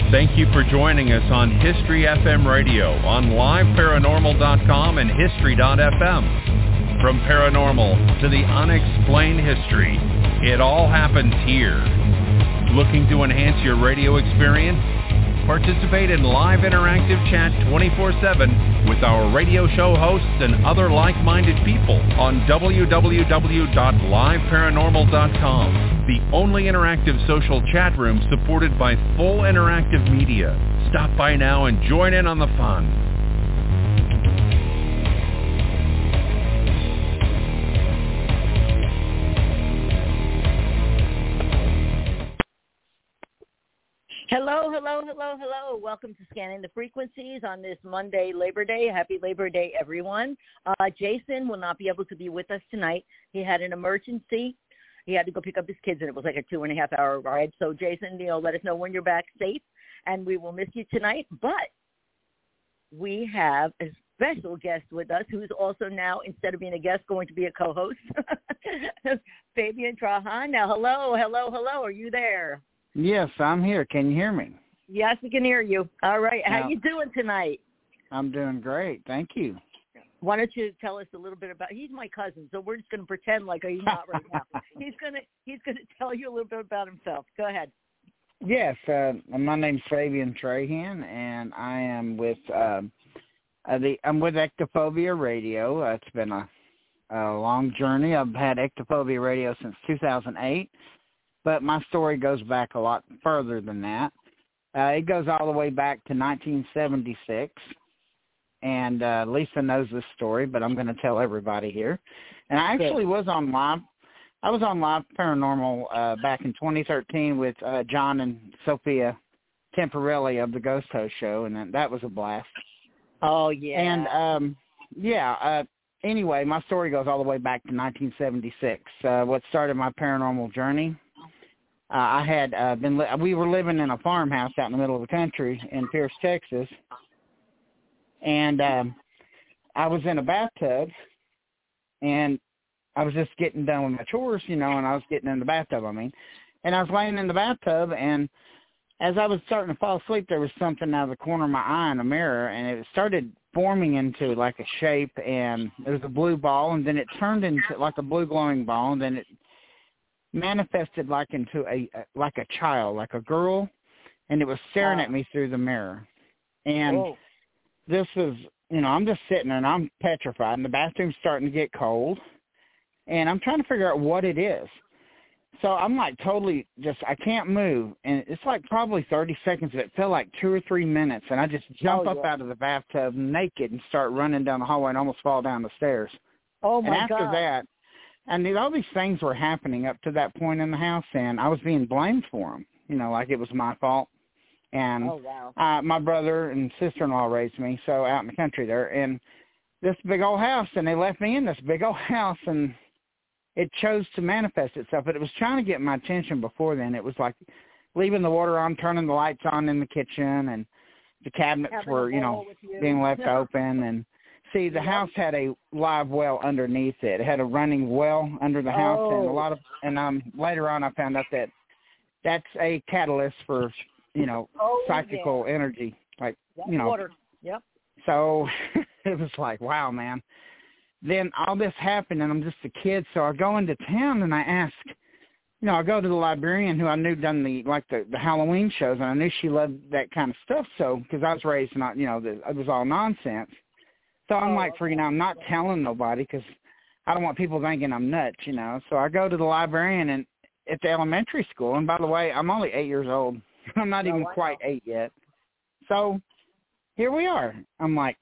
Thank you for joining us on History FM Radio on liveparanormal.com and history.fm. From paranormal to the unexplained history, it all happens here. Looking to enhance your radio experience? Participate in live interactive chat 24/7 with our radio show hosts and other like-minded people on www.liveparanormal.com, the only interactive social chat room supported by full interactive media. Stop by now and join in on the fun. Hello, hello, hello, hello. Welcome to Scanning the Frequencies on this Monday, Labor Day. Happy Labor Day, everyone. Jason will not be able to be with us tonight. He had an emergency. He had to go pick up his kids, and it was like a 2.5-hour ride. So, Jason, let us know when you're back safe, and we will miss you tonight. But we have a special guest with us who's also now, instead of being a guest, going to be a co-host, Fabian Trahan. Now, hello. Are you there? Yes, I'm here. Can you hear me? Yes, we can hear you. All right. How you doing tonight? I'm doing great. Thank you. Why don't you tell us a little bit about? He's my cousin, so we're just going to pretend like he's not right now. He's going to tell you a little bit about himself. Go ahead. Yes, my name's Fabian Trahan, and I am with I'm with Ectophobia Radio. It's been a long journey. I've had Ectophobia Radio since 2008. But my story goes back a lot further than that. It goes all the way back to 1976, and Lisa knows this story, but I'm going to tell everybody here. And I actually was on live. I was on Live Paranormal back in 2013 with John and Sophia Temporelli of the Ghost Host Show, and that was a blast. Oh, yeah. And, anyway, my story goes all the way back to 1976, what started my paranormal journey. I had we were living in a farmhouse out in the middle of the country in Pierce, Texas, and I was in a bathtub, and I was just getting done with my chores, and I was getting in the bathtub, and I was laying in the bathtub, and as I was starting to fall asleep, there was something out of the corner of my eye in a mirror, and it started forming into like a shape, and it was a blue ball, and then it turned into like a blue glowing ball, and then it manifested like into a child, like a girl, and it was staring at me through the mirror. And this is, I'm just sitting there and I'm petrified, and the bathroom's starting to get cold, and I'm trying to figure out what it is. So I'm like totally I can't move, and it's like probably 30 seconds. It felt like 2 or 3 minutes, and I just jump up out of the bathtub naked and start running down the hallway and almost fall down the stairs. Oh, my God. And after that, and all these things were happening up to that point in the house, and I was being blamed for them, like it was my fault. And my brother and sister-in-law raised me, so out in the country there, and this big old house, and they left me in this big old house, and it chose to manifest itself. But it was trying to get my attention before then. It was like leaving the water on, turning the lights on in the kitchen, and the cabinets were, being left open, and see, the house had a live well underneath it. It had a running well under the house, and later on I found out that that's a catalyst for, psychical energy, water. Yep. So it was like, wow, man. Then all this happened, and I'm just a kid, so I go into town and I ask, I go to the librarian who I knew done the Halloween shows, and I knew she loved that kind of stuff. So because I was raised not, it was all nonsense. So I'm freaking out. I'm not telling nobody because I don't want people thinking I'm nuts, So I go to the librarian at the elementary school. And by the way, I'm only 8 years old. I'm not even quite 8 yet. So here we are. I'm like,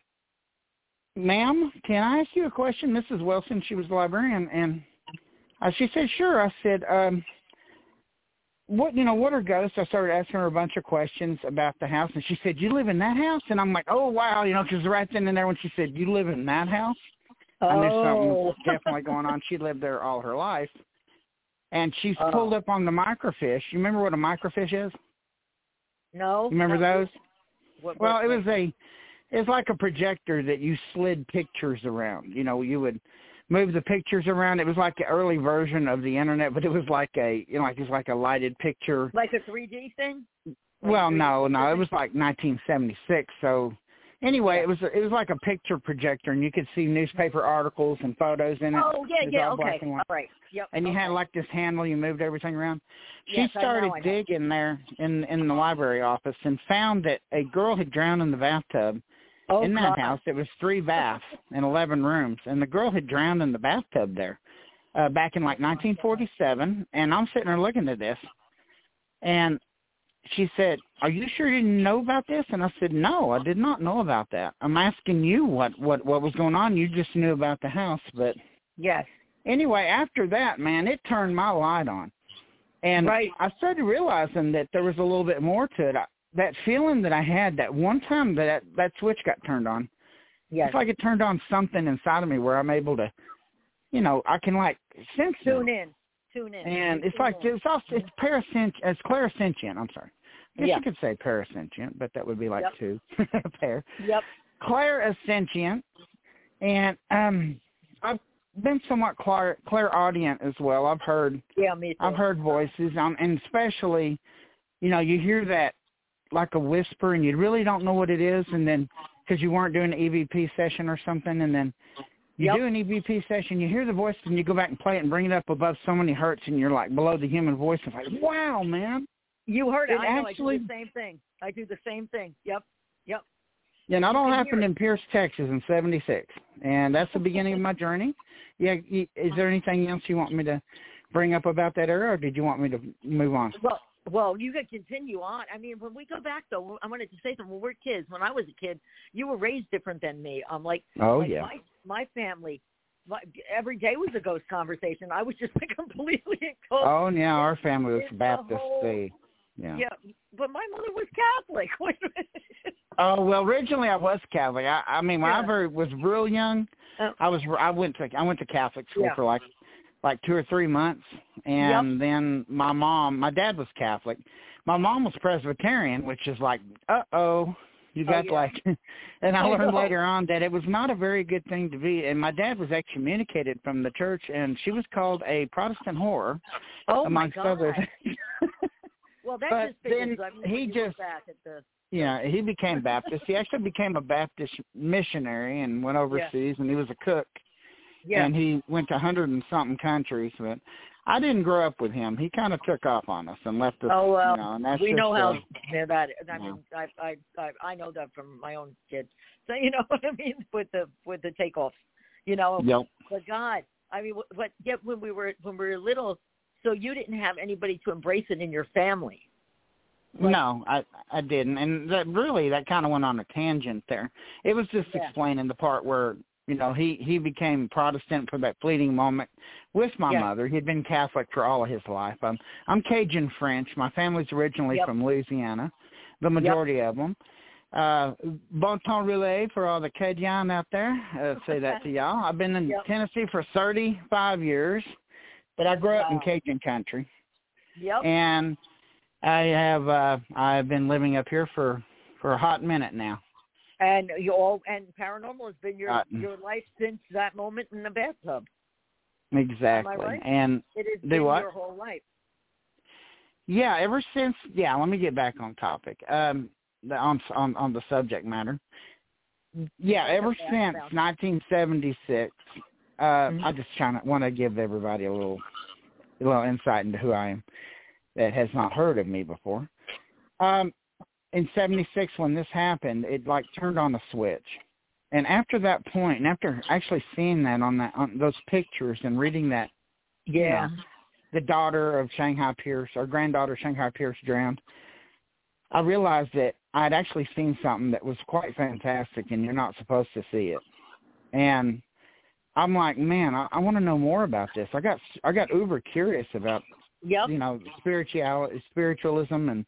ma'am, can I ask you a question? Mrs. Wilson, she was the librarian. And she said, sure. I said, what are ghosts? I started asking her a bunch of questions about the house, and she said, you live in that house? And I'm like, oh, wow, because right then and there when she said, you live in that house? I knew something was definitely going on. She lived there all her life. And she's pulled up on the microfiche. You remember what a microfiche is? No. You remember those? Well, it's like a projector that you slid pictures around. You would move the pictures around. It was like the early version of the internet, but it was like it's like a lighted picture. Like a 3D thing? Well, no, it was like 1976. So anyway, it was like a picture projector, and you could see newspaper articles and photos in it. Oh, yeah, all black okay, and white. all right, yep. And you had like this handle, you moved everything around. Yes, She started digging there in the library office and found that a girl had drowned in the bathtub. In that house. It was 3 baths and 11 rooms, and the girl had drowned in the bathtub there back in like 1947. And I'm sitting there looking at this, and she said, "Are you sure you didn't know about this?" And I said, "No, I did not know about that. I'm asking you what was going on. You just knew about the house." But yes. Anyway, after that, man, it turned my light on, and I started realizing that there was a little bit more to it. That feeling that I had that one time that switch got turned on, it's like it turned on something inside of me where I'm able to, I can like sense Tune in. And it's like it's clairsentient. I'm sorry. I guess you could say parasentient, but that would be like two pair. Yep. Clairsentient, and I've been somewhat clairaudient as well. I've heard. Yeah, me too. I've heard voices, and especially, you hear that like a whisper, and you really don't know what it is, and then because you weren't doing an EVP session or something, and then you do an EVP session, you hear the voice, and you go back and play it and bring it up above so many hertz, and you're like below the human voice. It's like, wow, man. You heard it. I actually, do the same thing. I do the same thing. Yep. Yeah, and that all happened in Pierce, Texas in '76, and that's the beginning of my journey. Yeah, is there anything else you want me to bring up about that era, or did you want me to move on? Well, you could continue on. I mean, when we go back, though, I wanted to say something. When we're kids, when I was a kid, you were raised different than me. My family, every day was a ghost conversation. I was just completely ghost. Oh, yeah, our family was Baptist. Yeah, but my mother was Catholic. Oh, well, originally I was Catholic. I mean, when I was real young, I went to Catholic school for like 2 or 3 months, and then my dad was Catholic. My mom was Presbyterian, which is like, you got and I learned later on that it was not a very good thing to be, and my dad was excommunicated from the church, and she was called a Protestant whore, amongst other things. Well, that but just figures, then he became Baptist. He actually became a Baptist missionary and went overseas, and he was a cook. Yeah. And he went to 100 and something countries, but I didn't grow up with him. He kind of took off on us and left us. Oh well, and that's we just, know how that is. I mean, I know that from my own kids. So you know what I mean with the takeoffs, Yep. But God, I mean, when we were little, so you didn't have anybody to embrace it in your family. No, I didn't, and that kind of went on a tangent there. It was just explaining the part where he became Protestant for that fleeting moment with my mother. He'd been Catholic for all of his life. I'm Cajun French. My family's originally from Louisiana, the majority of them. Bon temps relais for all the Cajun out there. Say that to y'all. I've been in Tennessee for 35 years, but I grew up in Cajun country. Yep. And I've been living up here for a hot minute now. And paranormal has been your life since that moment in the bathtub. Exactly. Am I right? And it has been your whole life. Yeah, ever since. Yeah, let me get back on topic. On the subject matter. Yeah, ever since 1976. I just want to give everybody a little insight into who I am that has not heard of me before. In 76, when this happened, it like turned on a switch. And after that point, and after actually seeing that on those pictures and reading that, the daughter of Shanghai Pierce, or granddaughter of Shanghai Pierce drowned, I realized that I'd actually seen something that was quite fantastic, and you're not supposed to see it. And I'm like, man, I want to know more about this. I got uber curious about, spiritualism, and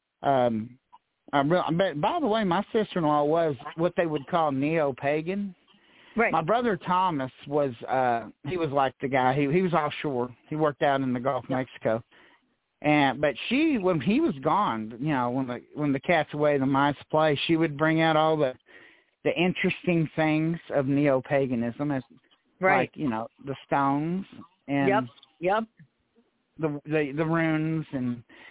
but by the way, my sister-in-law was what they would call neo-pagan. Right. My brother Thomas was he was like the guy. He was offshore. He worked out in the Gulf of Mexico. But she, when he was gone, when the cat's away, the mice play, she would bring out all the interesting things of neo-paganism, as like the stones and the runes and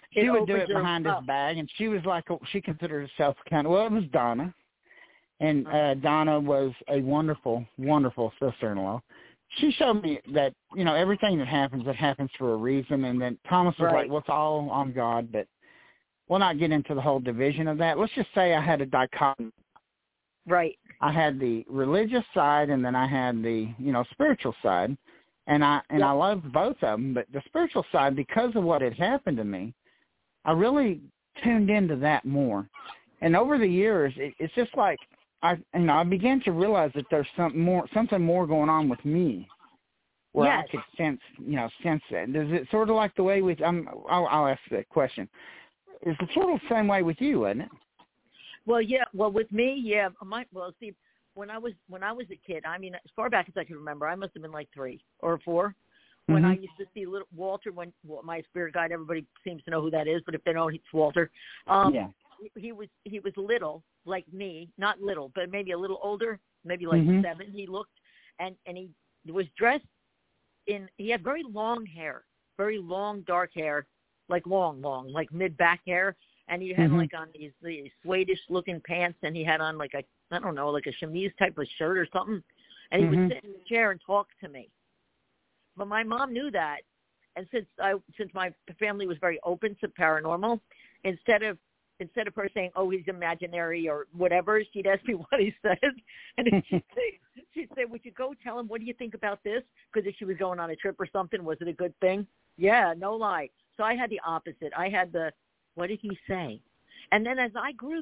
She would do it behind his back, and she was like, she considered herself kind of, well, it was Donna. And Donna was a wonderful, wonderful sister-in-law. She showed me that, everything that happens, it happens for a reason. And then Thomas was like, well, it's all on God, but we'll not get into the whole division of that. Let's just say I had a dichotomy. Right. I had the religious side, and then I had the, spiritual side. And I loved both of them, but the spiritual side, because of what had happened to me, I really tuned into that more. And over the years, it's just like I began to realize that there's something more going on with me, where I could sense that. Is it sort of like the way with? I'll ask the question. Is it sort of the same way with you, isn't it? Well, yeah. Well, with me, yeah. See, when I was a kid, I mean, as far back as I can remember, I must have been like 3 or 4 when I used to see little Walter. When my spirit guide, everybody seems to know who that is, but if they don't, it's Walter. He was little, like me, not little, but maybe a little older, maybe like 7. He looked, and he was dressed in. He had very long hair, very long dark hair, like long, like mid back hair, and he had like on these Swedish looking pants, and he had on like a chemise type of shirt or something, and he would sit in the chair and talk to me. But my mom knew that, and since my family was very open to paranormal, instead of her saying, "Oh, he's imaginary" or whatever, she'd ask me what he said, and she'd say, "Would you go tell him, what do you think about this?" Because if she was going on a trip or something, was it a good thing? Yeah, no lie. So I had the opposite. I had the, what did he say? And then as I grew,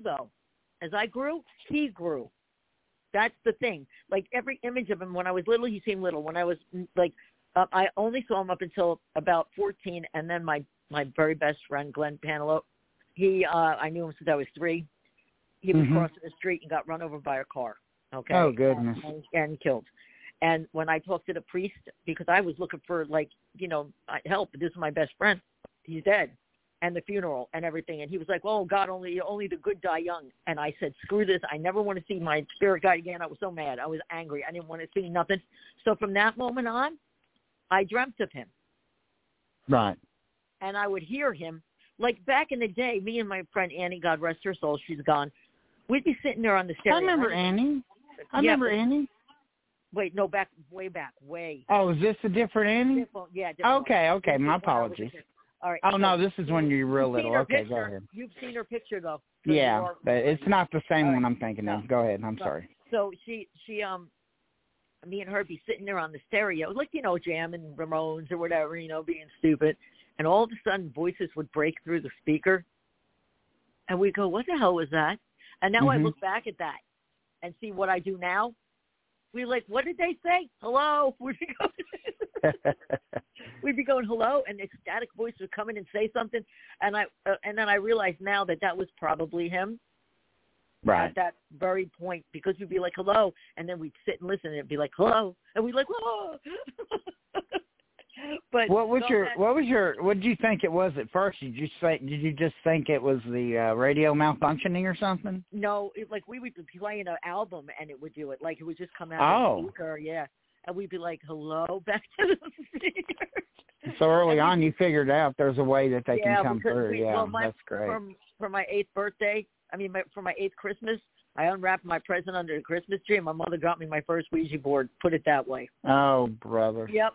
he grew. That's the thing. Like every image of him when I was little, he seemed little. When I was like, I only saw him up until about 14, and then my very best friend, Glenn Panelope, I knew him since I was 3. He was crossing the street and got run over by a car. Okay. Oh, goodness. And killed. And when I talked to the priest, because I was looking for help, this is my best friend. He's dead. And the funeral and everything. And he was like, "Oh, God, only the good die young." And I said, "Screw this. I never want to see my spirit guide again." I was so mad. I was angry. I didn't want to see nothing. So from that moment on, I dreamt of him. Right. And I would hear him. Like back in the day, me and my friend Annie, God rest her soul, she's gone, we'd be sitting there on the stereo. I remember Annie. Remember Annie. Wait, no, way back. Oh, is this a different Annie? Different Okay, one. my apologies. All right. Oh, no, this is when you're real little. Okay, go ahead. You've seen her picture, though. Yeah, but it's not the same one I'm thinking of. Go ahead. I'm sorry. So she me and her be sitting there on the stereo, like, jamming Ramones or whatever, being stupid. And all of a sudden, voices would break through the speaker. And we go, "What the hell was that?" And now I look back at that and see what I do now. We're like, "What did they say? Hello?" We'd be going, "Hello," and the ecstatic voice would come in and say something. And then I realized now that was probably him. Right. At that very point, because we'd be like, "Hello," and then we'd sit and listen, and it'd be like, "Hello," and we'd like, "Whoa." But what did you think it was at first? Did you just think it was the radio malfunctioning or something? No, we would be playing an album and it would do it. Like it would just come out of the speaker, yeah. And we'd be like, "Hello," back to the speaker. So early on, you figured out there's a way that they can come through. That's great. For my 8th birthday, for my 8th Christmas, I unwrapped my present under the Christmas tree, and my mother got me my first Ouija board. Put it that way. Oh, brother. Yep.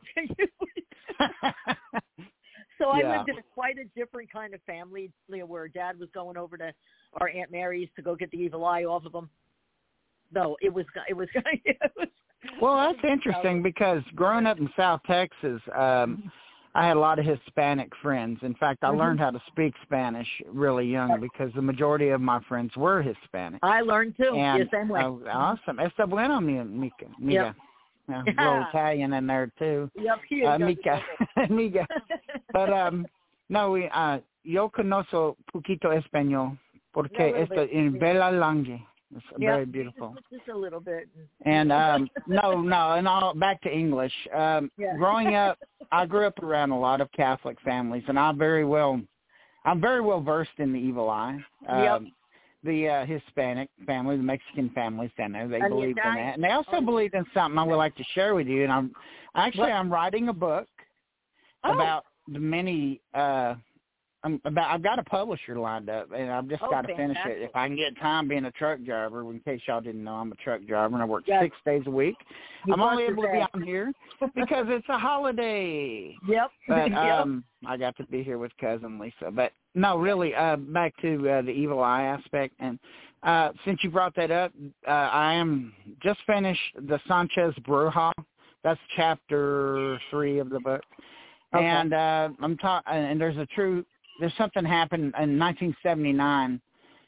So I lived in quite a different kind of family, where Dad was going over to our Aunt Mary's to go get the evil eye off of them. No, it was. Well, that's interesting because growing up in South Texas, I had a lot of Hispanic friends. In fact, I learned how to speak Spanish really young because the majority of my friends were Hispanic. I learned too. And, the same way. Awesome. Está bueno, Mica. Yep. A little Italian in there too. Yep. Mica. But no, yo conozco poquito español porque esto en bella langue. It's very beautiful. Just a little bit. And back to English. Growing up, I grew up around a lot of Catholic families, and I'm very well versed in the evil eye. The Hispanic family, the Mexican families down there, they believe in that, and they also believe in something I would like to share with you. And I'm writing a book about the many I've got a publisher lined up, and I've just got to finish it. If I can get time being a truck driver, in case y'all didn't know, I'm a truck driver, and I work 6 days a week. I'm only able to be on here because it's a holiday. Yep. But I got to be here with Cousin Lisa. But, no, really, back to the evil eye aspect. And since you brought that up, I am just finished the Sanchez Bruja. That's chapter 3 of the book. Okay. And and there's something happened in 1979,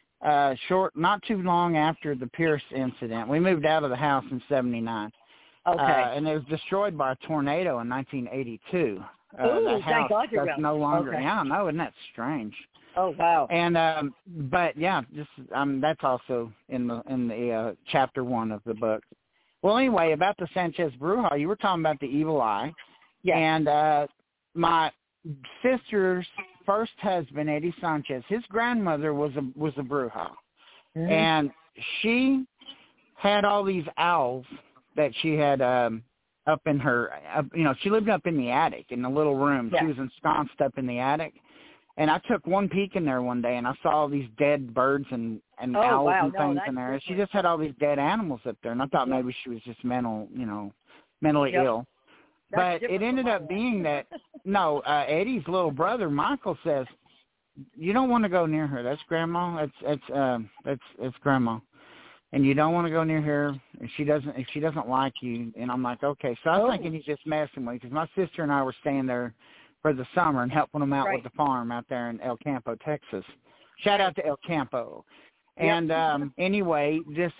not too long after the Pierce incident. We moved out of the house in 79. Okay. And it was destroyed by a tornado in 1982. Ooh, thank God you're that's no longer. Okay. Yeah, I know, isn't that strange? Oh wow. And but yeah, that's also in the chapter 1 of the book. Well, anyway, about the Sanchez Bruja, you were talking about the evil eye. Yeah. And my sister's first husband, Eddie Sanchez, his grandmother was a Bruja. Mm-hmm. And she had all these owls that she had up in her, she lived up in the attic in the little room. Yeah. She was ensconced up in the attic. And I took one peek in there one day, and I saw all these dead birds and owls and things in there. And she just had all these dead animals up there, and I thought maybe she was just mentally ill. But it ended up being that, Eddie's little brother, Michael, says, you don't want to go near her. That's Grandma. It's Grandma. And you don't want to go near her if she doesn't like you. And I'm like, okay. So I was thinking he's just messing with me because my sister and I were staying there for the summer and helping them out with the farm out there in El Campo, Texas. Shout out to El Campo. And anyway,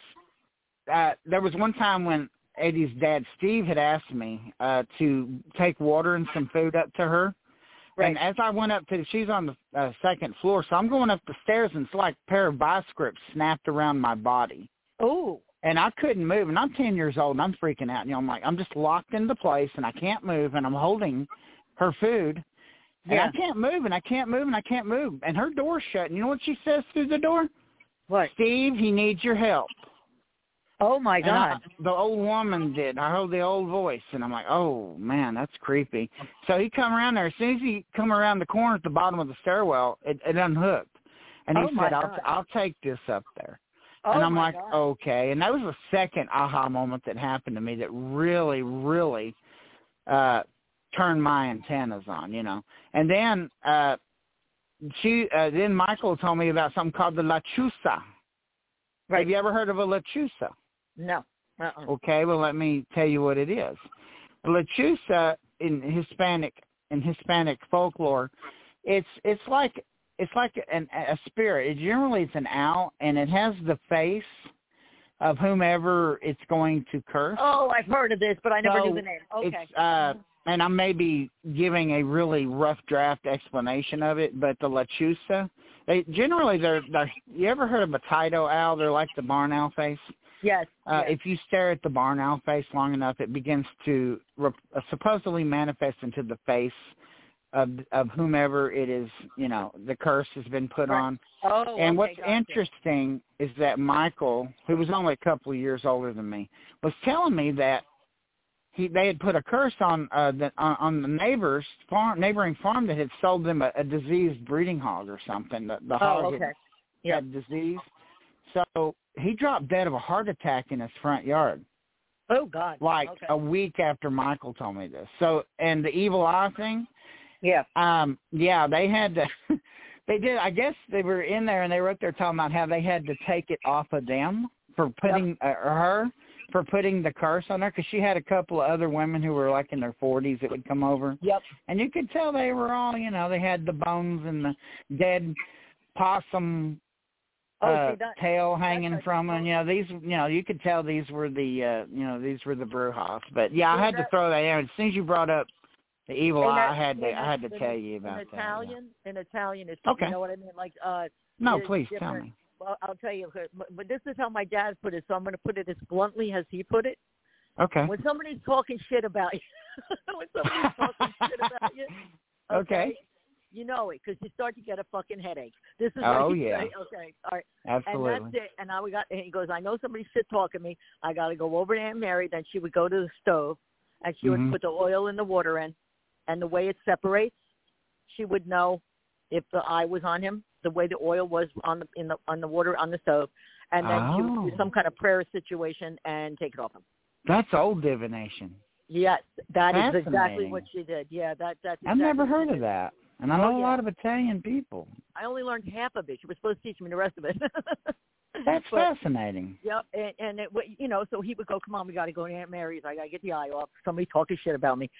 there was one time when Eddie's dad, Steve, had asked me to take water and some food up to her. Right. And as I went up she's on the second floor, so I'm going up the stairs, and it's like a pair of vice grips snapped around my body. Oh. And I couldn't move, and I'm 10 years old, and I'm freaking out. I'm just locked into place, and I can't move, and I'm holding her food, and I can't move, and I can't move, and I can't move. And her door's shut, and you know what she says through the door? What? Steve, he needs your help. Oh, my God. The old woman did. I heard the old voice, and I'm like, oh, man, that's creepy. So he come around there. As soon as he come around the corner at the bottom of the stairwell, it unhooked. And he said, I'll take this up there. Oh, and I'm like, God. Okay. And that was the second aha moment that happened to me that really, really turned my antennas on, And then then Michael told me about something called the lechuza. Right. Have you ever heard of a lechuza? No. Okay, well, let me tell you what it is. The lechuza in Hispanic folklore, it's like a spirit. Generally, it's an owl, and it has the face of whomever it's going to curse. Oh, I've heard of this, but I never knew the name. Okay. And I may be giving a really rough draft explanation of it, but the lechuza, they're you ever heard of a Tyto owl? They're like the barn owl face. Yes. If you stare at the barn owl face long enough, it begins to supposedly manifest into the face of whomever it is, the curse has been put on. Oh, and what's interesting is that Michael, who was only a couple of years older than me, was telling me that they had put a curse on the neighboring farm that had sold them a diseased breeding hog or something. The hog had disease. So he dropped dead of a heart attack in his front yard. Oh, God. Like a week after Michael told me this. So, and the evil eye thing? Yeah. They had to, they did, I guess they were in there and they were up there talking about how they had to take it off of them for putting for putting the curse on her, because she had a couple of other women who were like in their 40s that would come over. Yep. And you could tell they were all, they had the bones and the dead possum tail hanging from them. These, you could tell these were the, these were the Brujas. But yeah, I had to throw that in. As soon as you brought up the evil eye, I had to tell you about that. In Italian, it's, okay. You know what I mean? Like, no, please tell me. Well, I'll tell you, but this is how my dad put it, so I'm going to put it as bluntly as he put it. Okay. When somebody's talking shit about you, okay, you know it, because you start to get a fucking headache. This is what you say. Okay, all right. Absolutely. And that's it. And he goes, I know somebody's shit talking me. I got to go over to Aunt Mary. Then she would go to the stove, and she would put the oil in the water in, and the way it separates, she would know if the eye was on him, the way the oil was on the water on the stove, and then she would do some kind of prayer situation and take it off him. That's old divination. Yes, that is exactly what she did. Yeah, that's exactly I've never heard of that. And I know a lot of Italian people. I only learned half of it. She was supposed to teach me the rest of it. That's fascinating. Yep, and it, so he would go, come on, we got to go to Aunt Mary's. I got to get the eye off. Somebody talking shit about me.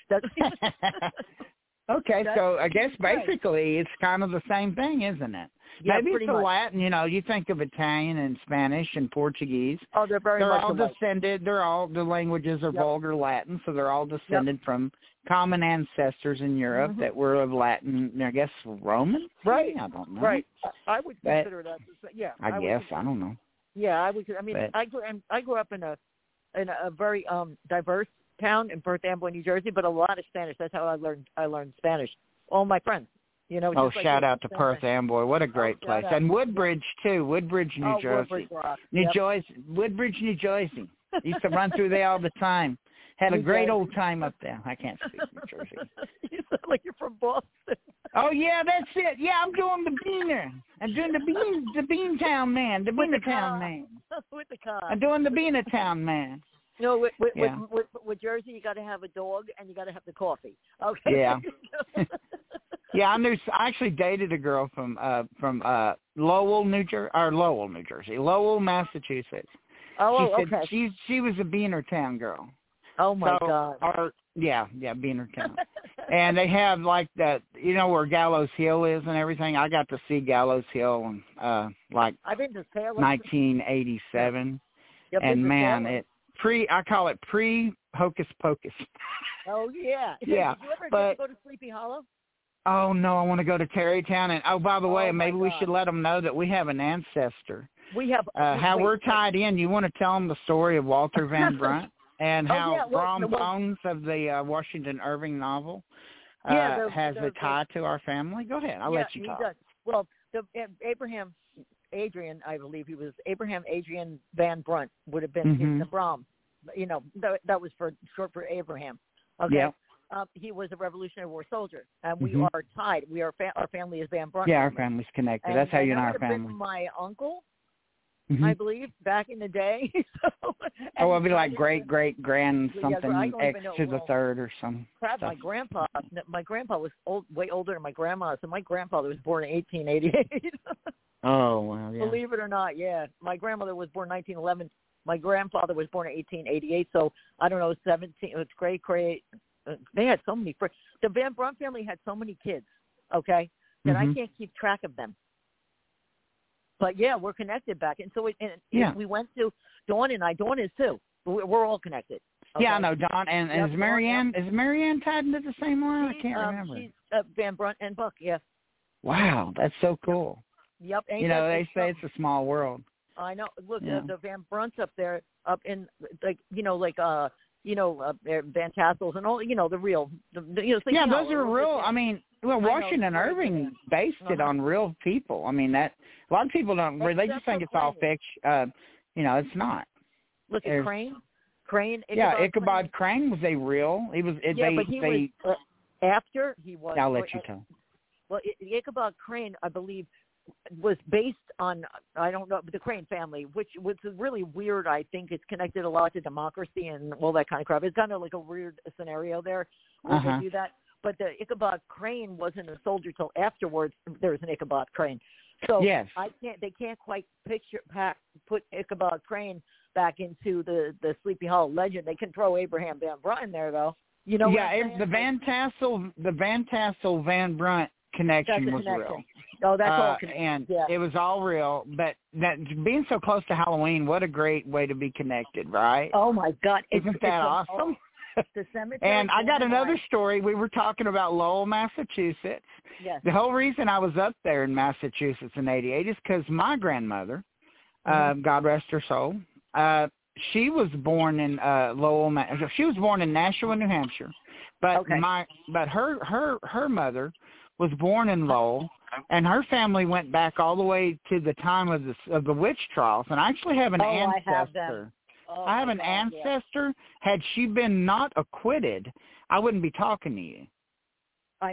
Okay, so I guess basically it's kind of the same thing, isn't it? Yeah, maybe it's the much. Latin. You think of Italian and Spanish and Portuguese. Oh, they're all descended. The languages are vulgar Latin, so they're all descended from common ancestors in Europe that were of Latin, I guess, Roman. Right. I don't know. Right. I would consider that. Yeah. I don't know. Yeah, I would. I mean, I grew up in a very diverse town in Perth Amboy, New Jersey, but a lot of Spanish. That's how I learned Spanish. All my friends. Shout out to Perth Amboy. What a great place. And Woodbridge, too. Woodbridge, New Jersey. Woodbridge, New Jersey. Used to run through there all the time. Had a great old time up there. I can't speak New Jersey. You sound like you're from Boston. Oh, yeah, that's it. Yeah, I'm doing the Beaner. I'm doing the Beantown man, the Beanertown man. With the car. I'm doing the Beanertown man. With Jersey, you got to have a dog and you got to have the coffee. Okay. Yeah. Yeah, I actually dated a girl from Lowell, New Jersey, Lowell, Massachusetts. Oh, she said she was a Beanertown girl. Oh my God. Beanertown. And they have like that, where Gallows Hill is and everything. I got to see Gallows Hill in I've been to Salem. 1987. And man, I call it pre Hocus Pocus. Oh yeah. Yeah. Did you ever go to Sleepy Hollow? Oh no, I want to go to Tarrytown. And by the way, maybe we should let them know that we have an ancestor. We have how we're tied in. You want to tell them the story of Walter Van Brunt and how Brom Bones of the Washington Irving novel has a tie to our family? Go ahead. I'll let you talk. Does. Well, Adrian, I believe he was Abraham Adrian Van Brunt would have been the Brom. That was short for Abraham. Okay. Yeah. He was a Revolutionary War soldier, and we are tied. Our family is Van Brunt. Yeah, our family's connected. That's how you know our family. My uncle, I believe, back in the day. It'll be like great-great-grand something X to the third or some crap. stuff. My grandpa was way older than my grandma, so my grandfather was born in 1888. Oh, well, yeah. Believe it or not, yeah. My grandmother was born in 1911. My grandfather was born in 1888, so I don't know, 17. It's great. They had so many friends. The Van Brunt family had so many kids, that I can't keep track of them. But, yeah, we're connected back. And so we went to Dawn and I. Dawn is, too. We're all connected. Okay? Yeah, I know, Dawn. And is Marianne tied into the same line? I can't remember. She's Van Brunt and Buck, yes. Wow, that's so cool. Yep. They say it's a small world. I know. Look, the Van Brunts up there, up in, Van Tassels and all, the real. Those are real. I mean, Washington Irving based it on real people. I mean, that a lot of people don't. They just think it's all fiction. It's not. Look at Crane. Ichabod Crane was a real. He was. Was after he was. I'll let you tell. Well, Ichabod Crane, I believe, was based on, I don't know, the Crane family, which was really weird. I think it's connected a lot to democracy and all that kind of crap. It's kind of like a weird scenario there where they do that. But the Ichabod Crane wasn't a soldier till afterwards. There was an Ichabod Crane. So yes. They can't quite put Ichabod Crane back into the Sleepy Hollow legend. They can throw Abraham Van Brunt in there, though. The Van Tassel Van Brunt connection was real. Oh, that's all. And it was all real. But being so close to Halloween, what a great way to be connected, right? Oh my God, isn't that awesome? The cemetery. And I got another story. We were talking about Lowell, Massachusetts. Yes. The whole reason I was up there in Massachusetts in '88 is because my grandmother, God rest her soul, she was born in Lowell. She was born in Nashua, New Hampshire, but her mother was born in Lowell, and her family went back all the way to the time of the witch trials. And I actually have an ancestor. I have an ancestor. Yeah. Had she been not acquitted, I wouldn't be talking to you. I know.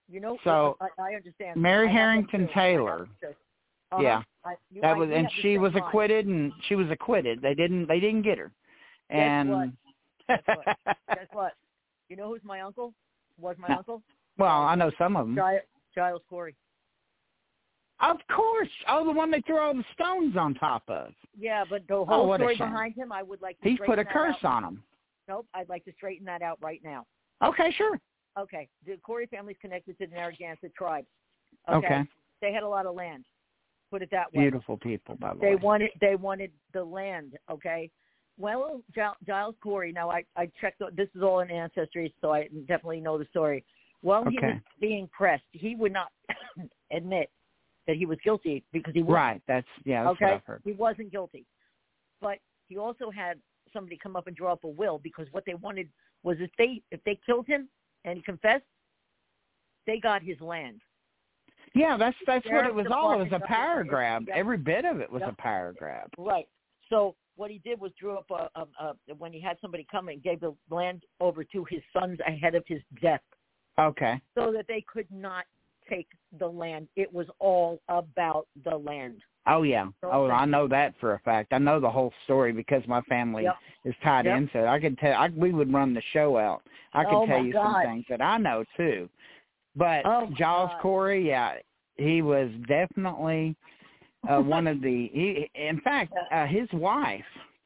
You know, so I understand. Mary Harrington Taylor. Yeah, that was, and she was acquitted, They didn't get her. And Guess what? You know who's my uncle? Was my uncle? Well, I know some of them. Giles Corey. Of course. Oh, the one they threw all the stones on top of. Yeah, but the whole story behind him, I would like to He's put a curse on him. Nope, I'd like to straighten that out right now. Okay, sure. Okay, the Corey family's connected to the Narragansett tribes. Okay. They had a lot of land. Put it that way. Beautiful people, by the way. They wanted the land, okay? Well, Giles Corey, now I checked, this is all in Ancestry, so I definitely know the story. Well, he was being pressed. He would not admit that he was guilty because he wasn't. Right, that's what I've heard. He wasn't guilty. But he also had somebody come up and draw up a will because what they wanted was if they killed him and he confessed, they got his land. Yeah, that's what it was all. It was a power grab. Every bit of it was a power grab. Right. So what he did was drew up when he had somebody come and gave the land over to his sons ahead of his death. Okay. So that they could not take the land. It was all about the land. Oh, yeah. Oh, I know that for a fact. I know the whole story because my family is tied into it. I could tell. We would run the show out. I could tell you some things that I know, too. But Giles Corey, he was definitely one of the. In fact, his wife.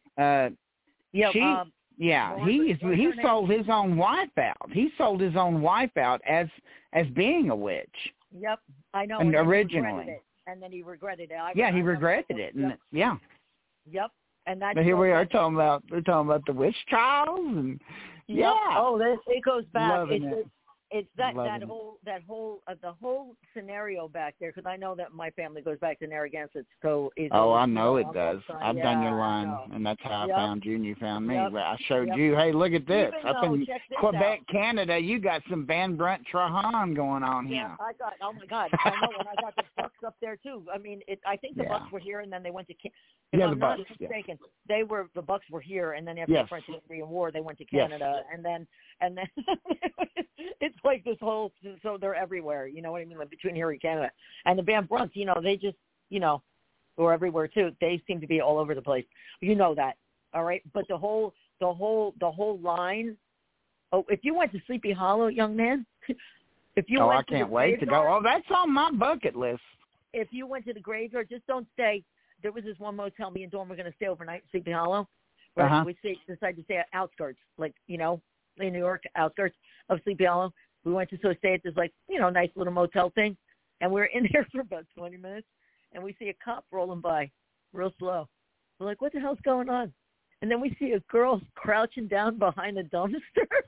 He sold his own wife out. He sold his own wife out as being a witch. Yep, I know. And originally, and then he regretted it. He regretted it. And Yep, and that's. But here we are talking about the witch trials and. Yeah. Oh, it goes back. It's that whole scenario back there because I know that my family goes back to Narragansett. So I know it does. I've done your line, and that's how I found you, and you found me. I showed you, hey, look at this. Up in Quebec, Canada, you got some Van Brunt Trahan going on here. Yeah, I got. Oh my God, I know. And I got the Bucks up there too. I mean, I think the Bucks were here, and then they went to. If I'm not mistaken, the Bucks were here, and then after the French and Korean War, they went to Canada, and then it's like this whole, so they're everywhere, you know what I mean, like between here and Canada. And the Van Brunts, they just, were everywhere too. They seem to be all over the place. You know that, all right? But the whole line, if you went to Sleepy Hollow, young man, if you went I can't wait to go. Oh, that's on my bucket list. If you went to the graveyard, just don't stay. There was this one motel, me and Dawn were going to stay overnight in Sleepy Hollow. Right? We decided to stay at outskirts, like, in New York, outskirts of Sleepy Hollow. We went to stay at this, like, nice little motel thing. And we were in there for about 20 minutes. And we see a cop rolling by real slow. We're like, what the hell's going on? And then we see a girl crouching down behind a dumpster.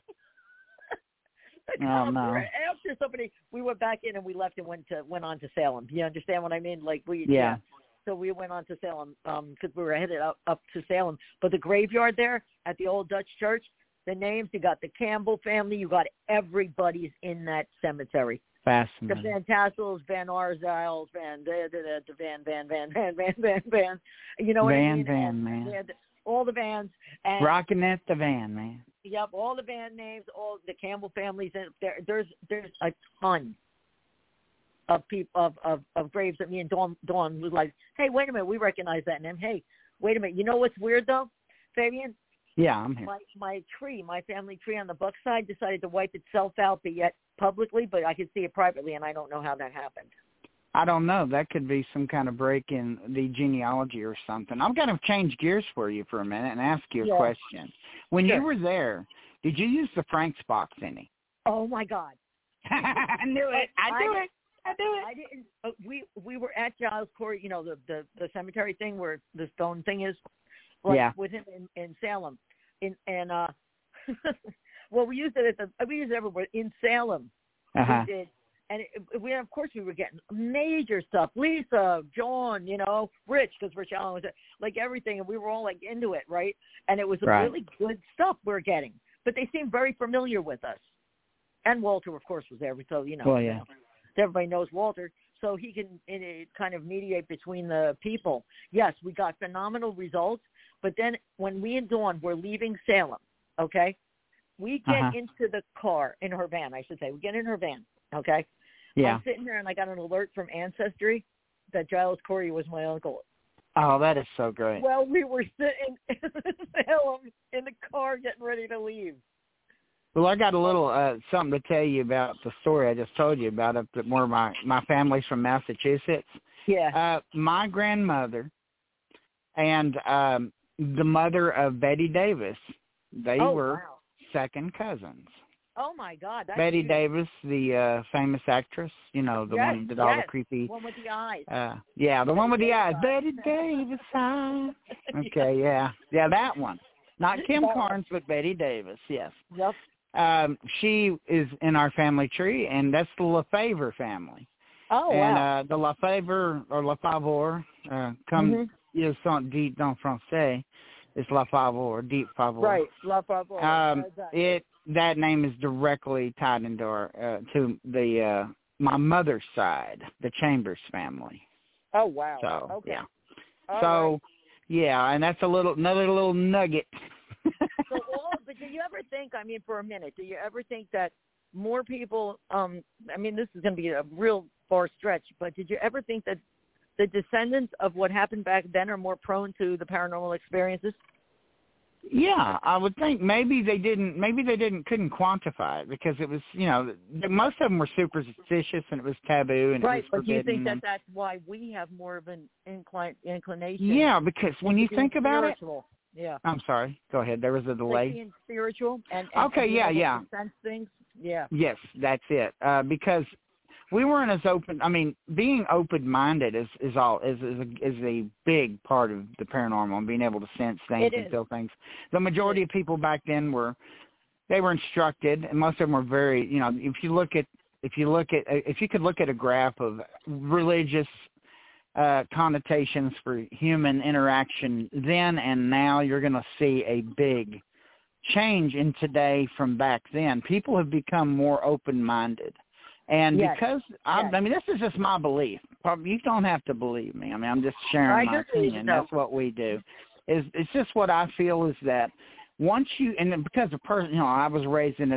Oh, no. After somebody, we went back in and we left and went on to Salem. You understand what I mean? Like So we went on to Salem because we were headed up to Salem. But the graveyard there at the old Dutch church, the names, you got the Campbell family, you got everybody's in that cemetery. Fascinating. The Van Tassels, Van Arzyles, Van. You know what I mean? Van, man. All the Vans. And Rocking at the Van, man. Yep, all the band names, all the Campbell families. There's a ton of people of graves that me and Dawn was like, hey, wait a minute, we recognize that name. Hey, wait a minute, you know what's weird though, Fabian? Yeah, I'm here. My family tree on the Buck side decided to wipe itself out, but yet publicly, but I could see it privately, and I don't know how that happened. I don't know. That could be some kind of break in the genealogy or something. I'm going to change gears for you for a minute and ask you a question. When you were there, did you use the Frank's box any? Oh, my God. I knew it. I knew it. I didn't. We were at Giles Corey, the cemetery thing where the stone thing is. With him in Salem, well, we used it we used it everywhere in Salem. We did, and of course we were getting major stuff. Lisa, John, Rich, because Rich Allen was like everything, and we were all like into it, right? And it was really good stuff we were getting, but they seemed very familiar with us. And Walter, of course, was there, so everybody knows Walter. So he can kind of mediate between the people. Yes, we got phenomenal results. But then when we and Dawn were leaving Salem, okay, we get into the car, in her van, I should say. We get in her van, okay? Yeah. I'm sitting there and I got an alert from Ancestry that Giles Corey was my uncle. Oh, that is so great. Well, we were sitting in the car getting ready to leave. Well, I got a little something to tell you about the story I just told you about up at where my family's from Massachusetts. Yeah. My grandmother and the mother of Betty Davis, they were second cousins. Oh, my God. That's Betty huge. Davis, the famous actress, you know, the one that did all the creepy. The one with the eyes. Yeah, the one with the eyes. Betty Davis eyes. Okay, yeah. Yeah, that one. Not Kim Carnes, but Betty Davis, yes. Yep. She is in our family tree, and that's the Lefevre family. Oh, wow. And the Lefevre, or Lefavor, is dit en français. It's Lefavor, deep favor. Right, Lefavor. That name is directly tied into our to the my mother's side, the Chambers family. Oh, wow. So okay. yeah. All so right. yeah, and that's another little nugget. But do you ever think, I mean, for a minute, do you ever think that more people, I mean, this is going to be a real far stretch, but did you ever think that the descendants of what happened back then are more prone to the paranormal experiences? Yeah, I would think maybe they couldn't quantify it because it was, you know, most of them were superstitious and it was taboo and right, it was forbidden. But do you think that that's why we have more of an inclination? Yeah, because when you think about it, yeah. I'm sorry. Go ahead. There was a delay. Like being spiritual and okay, yeah. Sense things. Yeah. Yes, that's it. Because we weren't as open. I mean, being open-minded is a big part of the paranormal and being able to sense things and feel things. The majority of people back then were instructed, and most of them were very. You know, if you could look at a graph of religious connotations for human interaction then and now, you're going to see a big change in today from back then. People have become more open-minded. And because, I mean, this is just my belief. You don't have to believe me. I mean, I'm just sharing my opinion. That's what we do. It's just what I feel is that once you, and because a person, you know, I was raised in a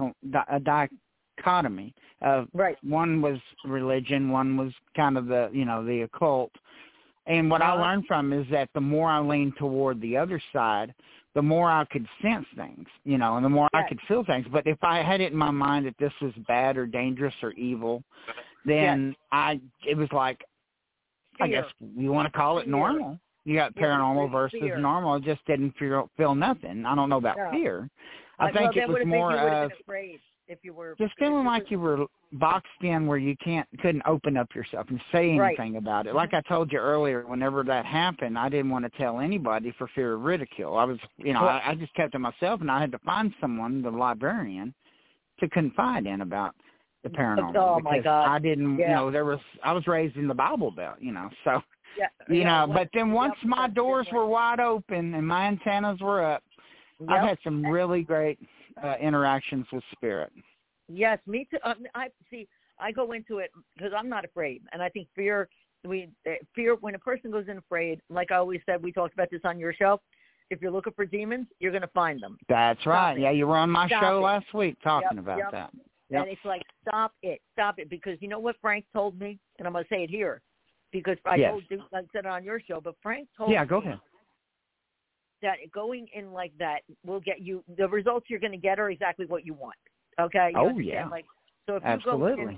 dichotomy of one was religion, one was kind of the occult. And what I learned from is that the more I leaned toward the other side, the more I could sense things, you know, and the more I could feel things. But if I had it in my mind that this was bad or dangerous or evil, then it was like, I guess you want to call it normal. You got paranormal versus normal. It just didn't feel nothing. I don't know about fear. I think it was more of if you were just feeling like you were boxed in where you couldn't open up yourself and say anything about it. Like I told you earlier, whenever that happened, I didn't want to tell anybody for fear of ridicule. I was, you know, I just kept to myself, and I had to find someone, the librarian, to confide in about the paranormal. Oh my God! I didn't, you know, I was raised in the Bible Belt, you know, so. You know, but then once my doors were wide open and my antennas were up, I've had some really great interactions with spirit. Yes, me too. I go into it because I'm not afraid, and I think fear. When a person goes in afraid, like I always said, we talked about this on your show. If you're looking for demons, you're going to find them. That's right. Yeah, you were on my show last week talking about that. Yep. And it's like, stop it, because you know what Frank told me, and I'm going to say it here. Because I told you, I said it on your show, but Frank told me go ahead. that going in like that will get you, the results you're going to get are exactly what you want. Okay? You understand? Like, so if you go in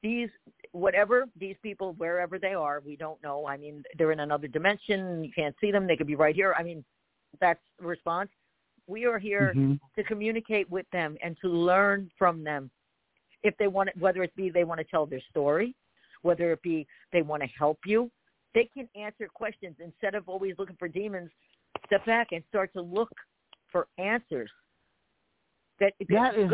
these people, wherever they are, we don't know. I mean, they're in another dimension. You can't see them. They could be right here. I mean, that's the response. We are here to communicate with them and to learn from them. If they want, whether it be they want to tell their story, whether it be they want to help you, they can answer questions instead of always looking for demons. Step back and start to look for answers. That is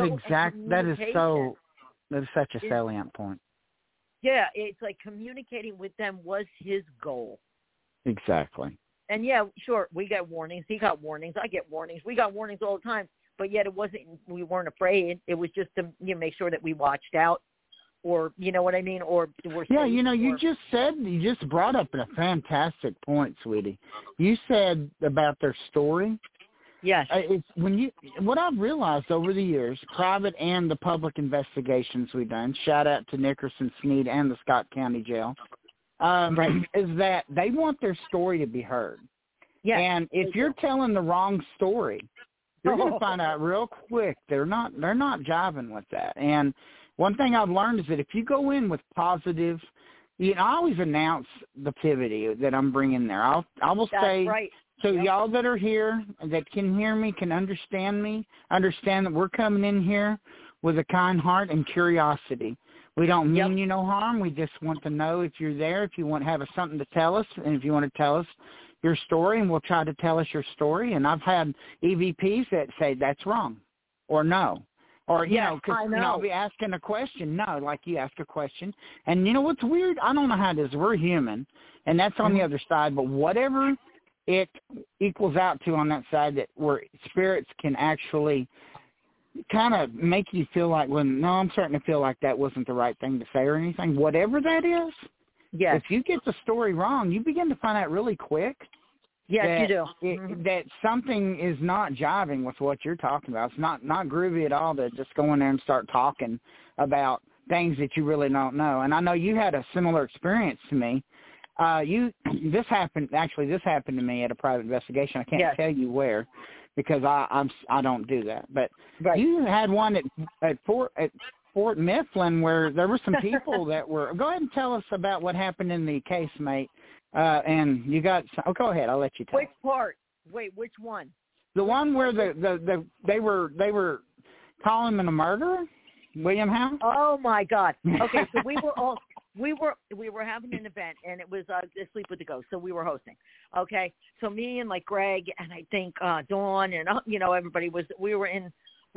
such a salient point. Yeah, it's like communicating with them was his goal. Exactly. And yeah, sure, we get warnings. He got warnings. I get warnings. We got warnings all the time. But yet we weren't afraid. It was just to make sure that we watched out. Or, you know what I mean? Or we're safe, you just brought up a fantastic point, sweetie. You said about their story. Yes. It's what I've realized over the years, private and the public investigations we've done, shout out to Nickerson, Sneed, and the Scott County Jail, is that they want their story to be heard. Yes. And if you're telling the wrong story, you're going to find out real quick they're not jiving with that. And one thing I've learned is that if you go in with positive, I always announce the activity that I'm bringing there. I will say, right. So y'all that are here that can hear me, can understand me, understand that we're coming in here with a kind heart and curiosity. We don't mean you no harm. We just want to know if you're there, if you want to have something to tell us, and if you want to tell us your story, and we'll try to tell us your story. And I've had EVPs that say that's wrong or no. Or, because I'll be asking a question. No, like you ask a question. And you know what's weird? I don't know how it is. We're human, and that's on the other side. But whatever it equals out to on that side, that where spirits can actually kind of make you feel like, well, no, I'm starting to feel like that wasn't the right thing to say or anything. Whatever that is, if you get the story wrong, you begin to find out really quick. Yes, you do. That something is not jiving with what you're talking about. It's not groovy at all to just go in there and start talking about things that you really don't know. And I know you had a similar experience to me. This happened to me at a private investigation. I can't tell you where because I don't do that. But you had one at Fort Mifflin where there were some people that were. Go ahead and tell us about what happened in the case, mate. And you got. Oh, go ahead. I'll let you tell. Which part? Wait, which one? The one where they were calling him a murderer, William Howe. Oh my God. Okay, so we were having an event, and it was Sleep with the Ghost. So we were hosting. Okay, so me and like Greg and I think Dawn and everybody was. We were in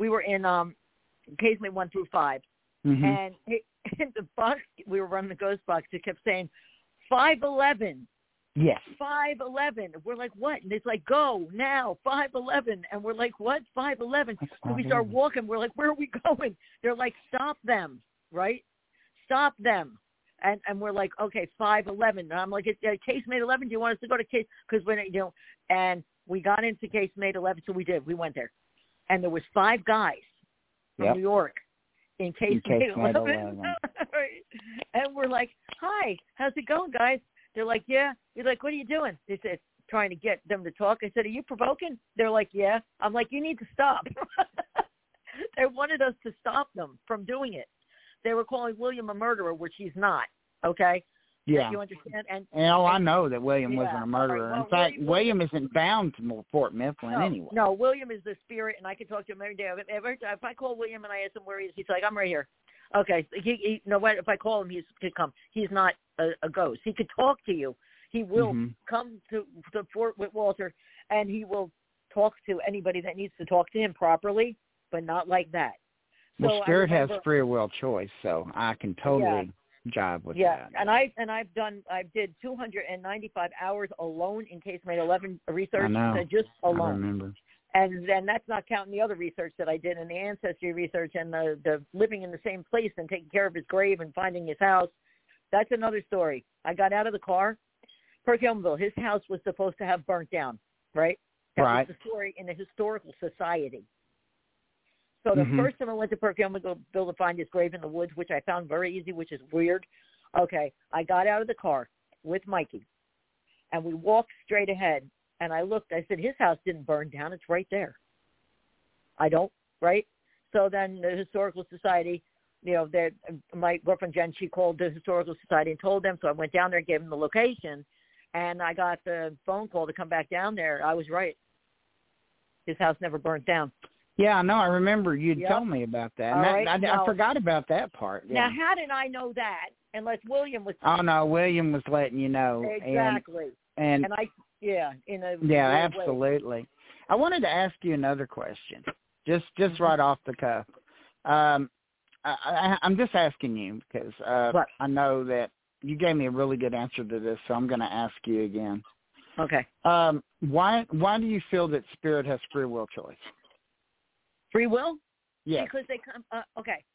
casemate 1 through 5, and the box we were running the ghost box. It kept saying 511. Yes. 511. We're like, what? And it's like, go now, 511. And we're like, what? 511. So we start walking. We're like, where are we going? They're like, stop them, right? Stop them. And we're like, okay, 511. And I'm like, casemate 11. Do you want us to go to case? Because when and we got into casemate 11, so we did. We went there, and there was 5 guys from New York in casemate 11. And we're like, hi, how's it going, guys? They're like, yeah. We're like, what are you doing? They said, trying to get them to talk. I said, are you provoking? They're like, yeah. I'm like, you need to stop. They wanted us to stop them from doing it. They were calling William a murderer, which he's not, okay? Yeah. You understand? And I know that William wasn't a murderer. Well, in fact, William isn't bound to Fort Mifflin anyway. No, William is the spirit, and I can talk to him every day. If I call William and I ask him where he is, he's like, I'm right here. Okay, he if I call him, he could come. He's not a ghost. He could talk to you. He will come to Fort with Walter, and he will talk to anybody that needs to talk to him properly, but not like that. Well, spirit has free will choice, so I can totally jive with that. Yeah, and I did 295 hours alone in casemate 11 research. I know. Just alone. I remember. And then that's not counting the other research that I did in the ancestry research and the living in the same place and taking care of his grave and finding his house. That's another story. I got out of the car. Perkins, his house was supposed to have burnt down, right? That was the story in the Historical Society. So the first time I went to Perkins to find his grave in the woods, which I found very easy, which is weird. Okay, I got out of the car with Mikey, and we walked straight ahead. And I looked, I said, his house didn't burn down. It's right there. Right? So then the Historical Society, my girlfriend Jen, she called the Historical Society and told them. So I went down there and gave them the location. And I got the phone call to come back down there. I was right. His house never burnt down. Yeah, I know. I remember you'd told me about that. And I forgot about that part. Yeah. Now, how did I know that unless William was... Oh, no, William was letting you know. Exactly. And I... Yeah, absolutely. I wanted to ask you another question, just right off the cuff. I'm just asking you because I know that you gave me a really good answer to this, so I'm going to ask you again. Okay. Why do you feel that spirit has free will choice? Free will? Yeah. Because they come. Okay.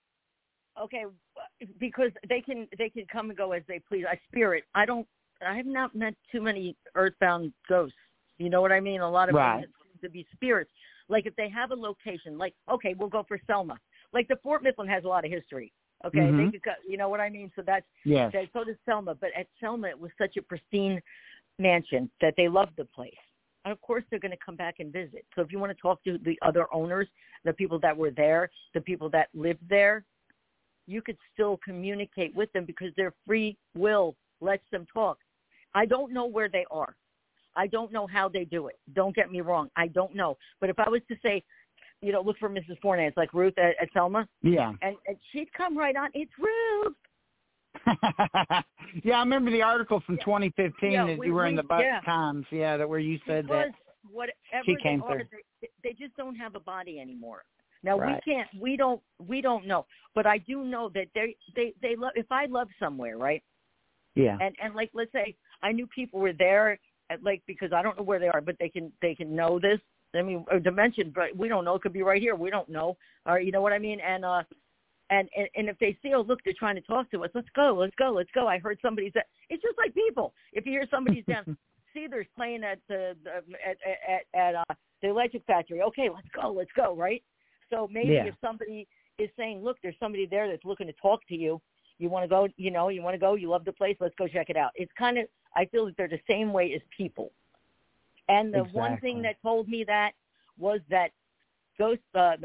Because they can come and go as they please. I have not met too many earthbound ghosts. You know what I mean? A lot of them to be spirits. Like if they have a location, like, okay, we'll go for Selma. Like the Fort Mifflin has a lot of history. Okay, Mm-hmm. they could go, you know what I mean? So that's, Yes. so does Selma. But at Selma, it was such a pristine mansion that they loved the place. And of course, they're going to come back and visit. So if you want to talk to the other owners, the people that were there, the people that lived there, you could still communicate with them because their free will lets them talk. I don't know where they are. I don't know how they do it. Don't get me wrong. I don't know. But if I was to say, you know, look for Mrs. Fornaz, like Ruth at Selma. Yeah. And she'd come right on. It's Ruth. Yeah, I remember the article from 2015 that you were in the Bucks Times, that where you said because that whatever she came they are, through. they just don't have a body anymore. Now Right. we don't know, but I do know that they love. If I love somewhere, right? Yeah. And like, let's say I knew people were there, because I don't know where they are, but they can know this. I mean, or dimension, but we don't know. It could be right here. We don't know. Or you know what I mean? And if they see, oh look, they're trying to talk to us. Let's go. I heard somebody's. It's just like people. If you hear somebody's down, Seether's playing at the Electric Factory. Okay, let's go. Right. So maybe if somebody is saying, look, there's somebody there that's looking to talk to you. You want to go, you want to go, you love the place, let's go check it out. It's kind of, I feel that they're the same way as people. And the one thing that told me that was that the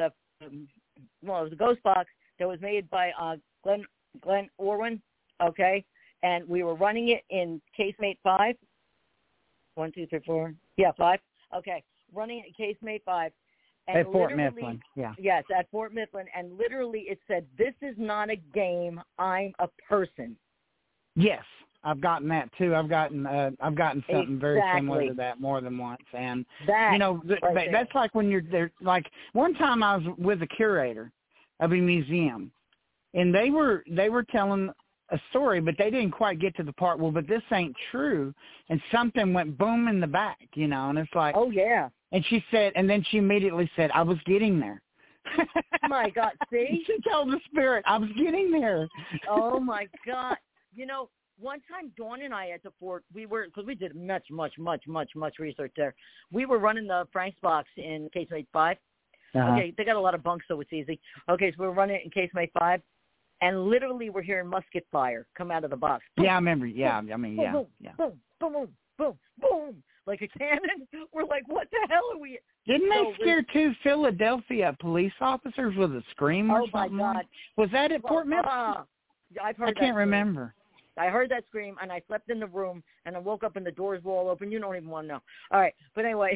Ghost Box that was made by Glenn Orwin, okay? And we were running it in Casemate 5. 1, 2, 3, 4. Yeah, 5. Okay, running it in Casemate 5. And at Fort Mifflin, Yes, at Fort Mifflin. And literally it said, this is not a game, I'm a person. Yes, I've gotten that too. I've gotten something very similar to that more than once. And, that's like when you're there. Like one time I was with a curator of a museum, and they were telling a story, but they didn't quite get to the part, well, but this ain't true. And something went boom in the back, and it's like, oh, yeah. And she said, and then she immediately said, I was getting there. Oh, my God. See? She told the spirit, I was getting there. Oh, my God. One time Dawn and I at the fort, because we did much research there. We were running the Frank's box in Casemate 5. Uh-huh. Okay, they got a lot of bunks, so it's easy. Okay, so we're running it in Casemate 5, and literally we're hearing musket fire come out of the box. Boom, yeah, I remember. Yeah, boom, I mean, boom, yeah. Boom, boom, boom, boom, boom, like a cannon. We're like, what the hell are we? Didn't they scare 2 Philadelphia police officers with a scream or something? Oh, my God. Was that at Fort Mifflin? I've heard I can't remember. I heard that scream, and I slept in the room, and I woke up, and the doors were all open. You don't even want to know. All right, but anyway.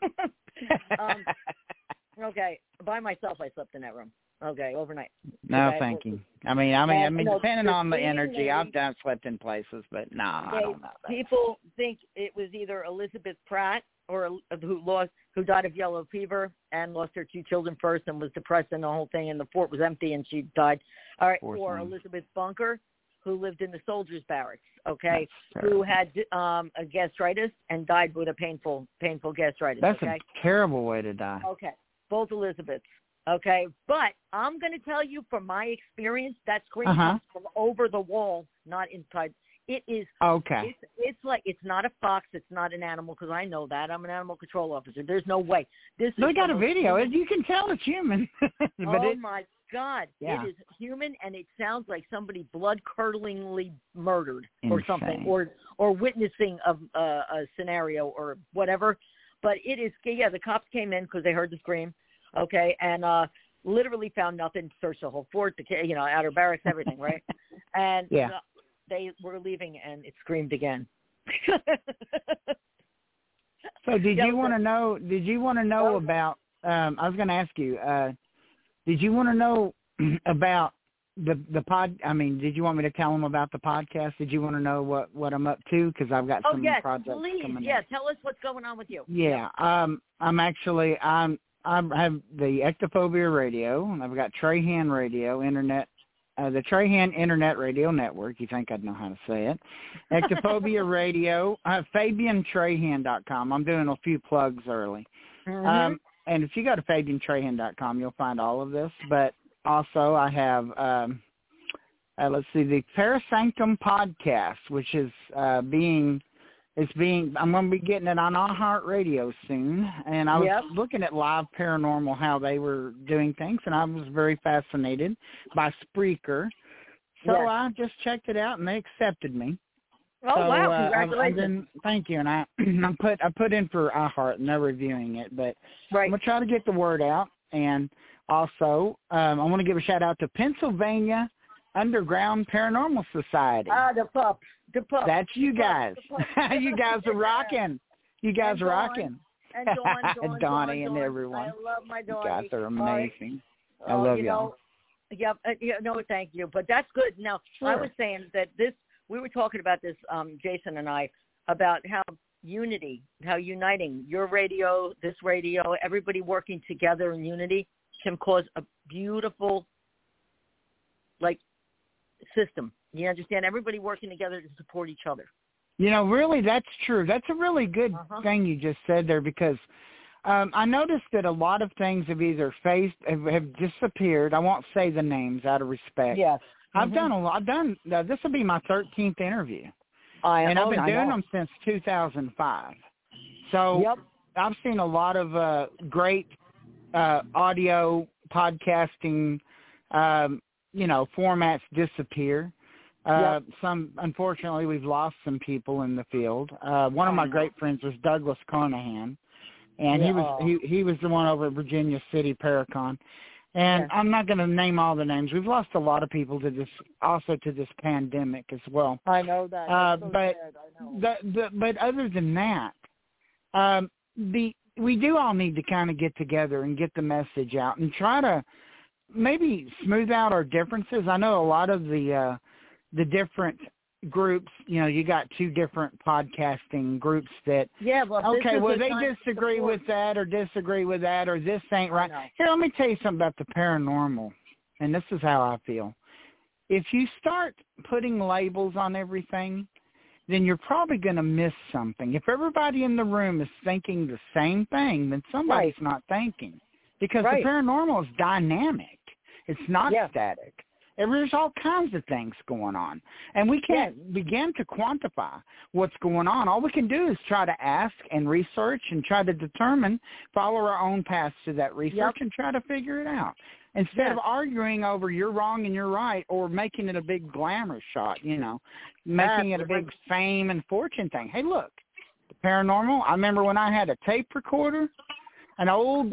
Okay, by myself, I slept in that room. Okay, overnight. No, okay, thank you. I mean, depending on the energy, I've slept in places, but no, I don't know. People think it was either Elizabeth Pratt who died of yellow fever and lost her 2 children first and was depressed and the whole thing, and the fort was empty and she died. All right, or Elizabeth Bunker, who lived in the soldiers' barracks, okay, who had a gastritis and died with a painful gastritis. That's a terrible way to die. Okay, both Elizabeths, okay. But I'm going to tell you from my experience, that scream comes from over the wall, not inside. It is. Okay. It's like, it's not a fox. It's not an animal, because I know that. I'm an animal control officer. There's no way. They got a video. You can tell it's human. But my God. Yeah. It is human, and it sounds like somebody blood-curdlingly murdered or something, or witnessing a scenario or whatever. But it is, the cops came in because they heard the scream, okay, and literally found nothing, searched the whole fort, outer barracks, everything, right? And they were leaving, and it screamed again. So did you want to know about, I was going to ask you, did you want to know about the pod? I mean, did you want me to tell them about the podcast? Did you want to know what I'm up to? Because I've got some projects coming in. Yeah, tell us what's going on with you. Yeah, I have the Ectophobia Radio, and I've got Trahan Radio, Internet, the Trahan Internet Radio Network. You think I'd know how to say it? Ectophobia Radio, FabianTrahan.com. I'm doing a few plugs early. Mm-hmm. And if you go to FabianTrahan.com, you'll find all of this. But also I have, the Parasanctum Podcast, which is being I'm going to be getting it on iHeartRadio soon, and I was looking at Live Paranormal, how they were doing things, and I was very fascinated by Spreaker. So I just checked it out, and they accepted me. Oh, so, wow, congratulations. Thank you, and I put in for iHeart, and they're reviewing it, but I'm going to try to get the word out, and also I want to give a shout-out to Pennsylvania Underground Paranormal Society. The pup. That's you guys. You guys are rocking. You guys are rocking. And Dawn, Donnie and everyone. I love my Donnie. You guys are amazing. I love y'all. No, thank you. But that's good. Now, I was saying that we were talking about this, Jason and I, about how uniting your radio, this radio, everybody working together in unity can cause a beautiful, system. You understand? Everybody working together to support each other. Really, that's true. That's a really good thing you just said there, because I noticed that a lot of things have either have disappeared. I won't say the names out of respect. Yes. I've done this will be my 13th interview. And I've been doing them since 2005. So I've seen a lot of great audio podcasting formats disappear. Some, unfortunately, we've lost some people in the field. One of my great friends was Douglas Carnahan, and he was the one over at Virginia City Paracon. And I'm not going to name all the names. We've lost a lot of people to this pandemic as well. I know that. But other than that, we do all need to kind of get together and get the message out and try to maybe smooth out our differences. I know a lot of the different groups, you got two different podcasting groups that, they disagree with that or this ain't right. Here, let me tell you something about the paranormal, and this is how I feel. If you start putting labels on everything, then you're probably going to miss something. If everybody in the room is thinking the same thing, then somebody's not thinking. Because the paranormal is dynamic. It's not static. There's all kinds of things going on. And we can't begin to quantify what's going on. All we can do is try to ask and research and try to determine, follow our own paths to that research and try to figure it out. Instead of arguing over you're wrong and you're right, or making it a big glamour shot, making it a big fame and fortune thing. Hey, look, the paranormal, I remember when I had a tape recorder, an old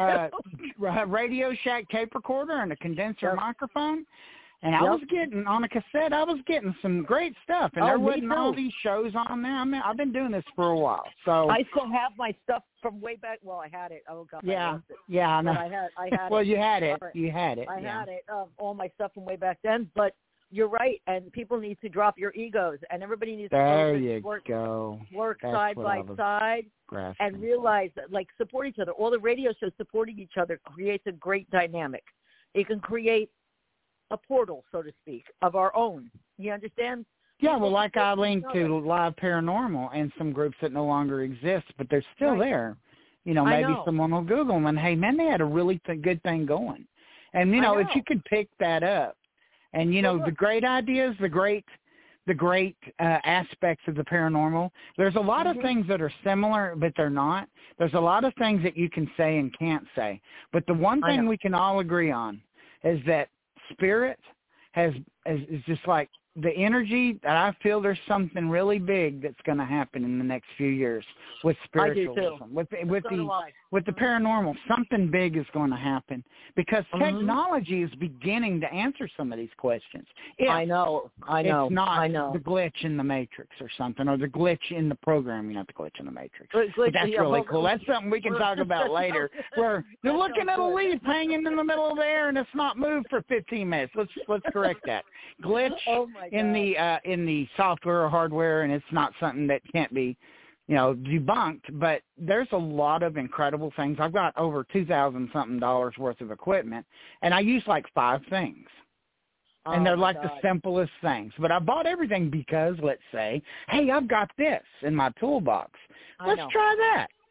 Radio Shack tape recorder and a condenser microphone, and I was getting, on a cassette, I was getting some great stuff, and there wasn't all these shows on there. I mean, I've been doing this for a while. So I still have my stuff from way back. Well, I had it. Oh, God. Yeah, I know. I had well, it. you had it. You had it. I had it, all my stuff from way back then, but you're right, and people need to drop your egos, and everybody needs to work side by side and realize that, support each other. All the radio shows supporting each other creates a great dynamic. It can create a portal, so to speak, of our own. You understand? Yeah, well, like I linked to Live Paranormal and some groups that no longer exist, but they're still there. Maybe someone will Google them, and, hey, man, they had a really good thing going. And, if you could pick that up, and, the great ideas, the great aspects of the paranormal, there's a lot of things that are similar, but they're not. There's a lot of things that you can say and can't say. But the one thing we can all agree on is that spirit is just like the energy that I feel there's something really big that's going to happen in the next few years with spiritualism, with the paranormal. Something big is going to happen because technology is beginning to answer some of these questions. I know. It's not the glitch in the Matrix or something, or the glitch in the programming, not the glitch in the Matrix. But that's really cool. That's something we can talk about later. Where you're looking at a leaf hanging in the middle of the air and it's not moved for 15 minutes. Let's correct that. Glitch in the software or hardware, and it's not something that can't be, debunked. But there's a lot of incredible things. I've got over $2,000 something worth of equipment, and I use like 5 things. And they're like the simplest things. But I bought everything because, let's say, hey, I've got this in my toolbox. Let's try that.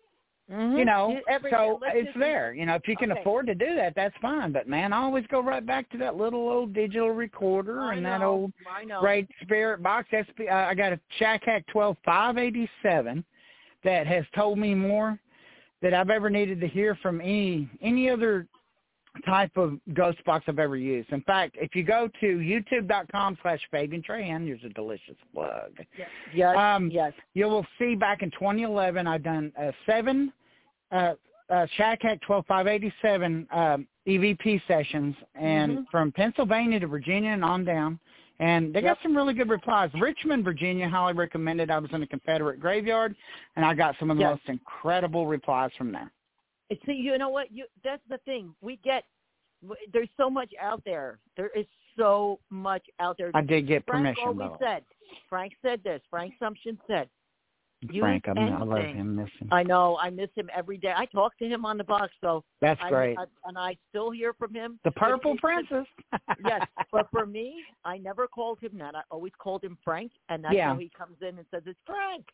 Mm-hmm. You know, so it's there. You know, if you can afford to do that, that's fine. But, man, I always go right back to that little old digital recorder that old Great Spirit box. I got a Shack Hack 12587 that has told me more that I've ever needed to hear from any other type of ghost box I've ever used. In fact, if you go to youtube.com/Fabian Trahan, here's a delicious plug. Yes. You will see back in 2011, I've done 7 Shack Hack 12587 EVP sessions, and from Pennsylvania to Virginia and on down. And they got some really good replies. Richmond, Virginia, highly recommended. I was in a Confederate graveyard, and I got some of the most incredible replies from there. See, you know what? That's the thing. There's so much out there. There is so much out there. I did get permission, though. Frank said this. Frank Sumption said, Frank, I love him. Miss him. I know. I miss him every day. I talk to him on the box, so that's great. And I still hear from him. The Purple Princess. Yes, but for me, I never called him that. I always called him Frank, and that's how he comes in and says, it's Frank.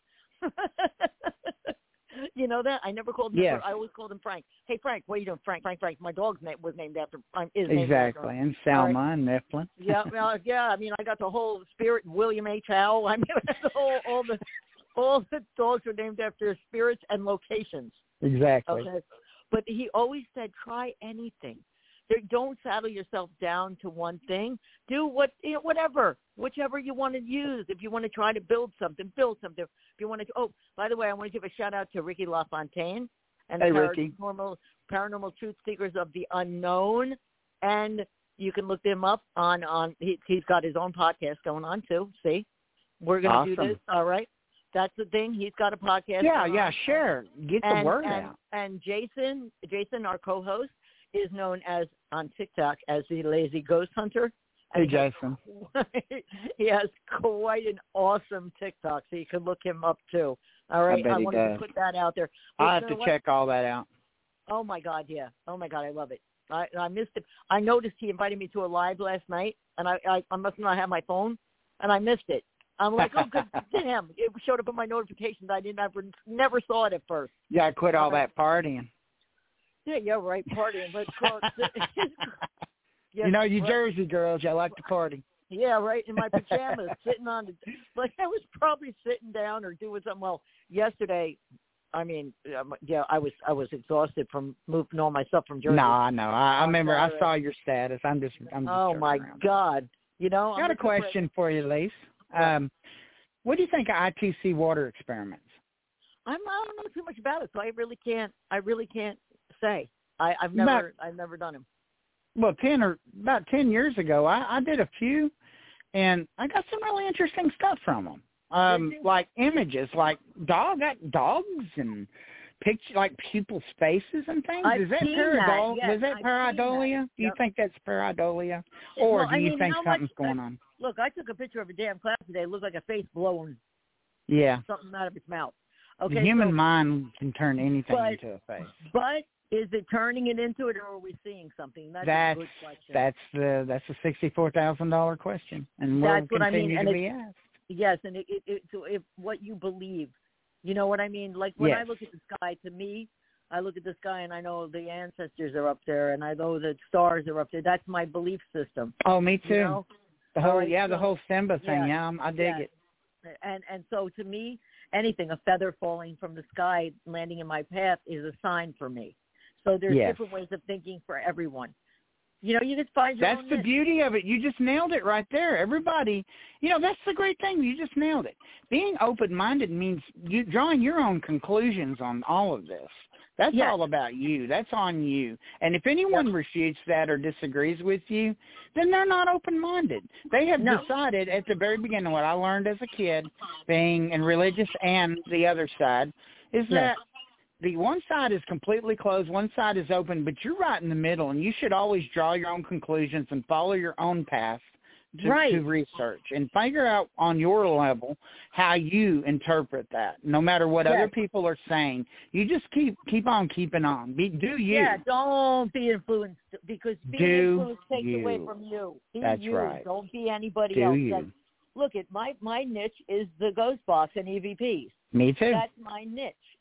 You know that? I never called him. Yes. I always called him Frank. Hey, Frank, what are you doing? Frank. My dog's name was named after. Exactly, and Selma and Mifflin. Yeah. I mean, I got the whole spirit. William H. Howell. I mean, all the dogs are named after spirits and locations. Exactly. Okay. But he always said, try anything. Don't saddle yourself down to one thing. Do whichever you want to use. If you want to try to build something, build something. If you want to, by the way, I want to give a shout out to Ricky LaFontaine and Paranormal Truth Seekers of the Unknown, and you can look them up on. He's got his own podcast going on too. See, we're going to do this. All right. That's the thing. He's got a podcast. Yeah, sure. Get the word out. And Jason, our co-host, is known as on TikTok as the Lazy Ghost Hunter. Hey, Jason. He has quite an awesome TikTok, so you can look him up too. All right, I wanted to put that out there. I have to check all that out. Oh my God, yeah. Oh my God, I love it. I missed it. I noticed he invited me to a live last night, and I must not have my phone, and I missed it. I'm like, oh, good, damn! It showed up in my notifications. I never saw it at first. Yeah, I quit all that partying. Yeah, right, partying. But you know, you Jersey girls, y'all like to party. Yeah, right. In my pajamas, sitting on I was probably sitting down or doing something. Well, yesterday, I mean, I was exhausted from moving all my stuff from Jersey. No, I know. I remember. I saw your status. I'm just oh my God! You know, I got a question for you, Lise. What do you think of ITC water experiments? I don't know too much about it, so I really can't say. I've never done them. Well, about 10 years ago, I did a few, and I got some really interesting stuff from them. Like images, like dogs and pictures, like people's faces and things. Is that pareidolia? Yes, is that pareidolia? Do you think that's pareidolia, or do you think something's going on? Look, I took a picture of a damn cloud today. It looked like a face blowing something out of its mouth. Okay, the human mind can turn anything into a face. But is it turning it into it, or are we seeing something? That's a good question. That's a $64,000 question, and that's will what continue I mean. to be asked. Yes, and so if what you believe, you know what I mean. Like when I look at the sky, to me, I look at the sky and I know the ancestors are up there, and I know the stars are up there. That's my belief system. Oh, me too. You know? The whole the whole Simba thing. Yeah, I dig it. And so to me, anything, a feather falling from the sky landing in my path is a sign for me. So there's different ways of thinking for everyone. You know, you just find your own That's the beauty of it. You just nailed it right there. Everybody, you know, that's the great thing. You just nailed it. Being open-minded means you drawing your own conclusions on all of this. That's all about you. That's on you. And if anyone refutes that or disagrees with you, then they're not open-minded. They have decided at the very beginning, what I learned as a kid, being in religious and the other side, is that the one side is completely closed, one side is open, but you're right in the middle, and you should always draw your own conclusions and follow your own path to research and figure out on your level how you interpret that. No matter what other people are saying, you just keep on keeping on. Do you? Yeah, don't be influenced, because being influenced takes away from you. That's right. Don't be anybody else. Look, my niche is the ghost box and EVPs. Me too. That's my niche.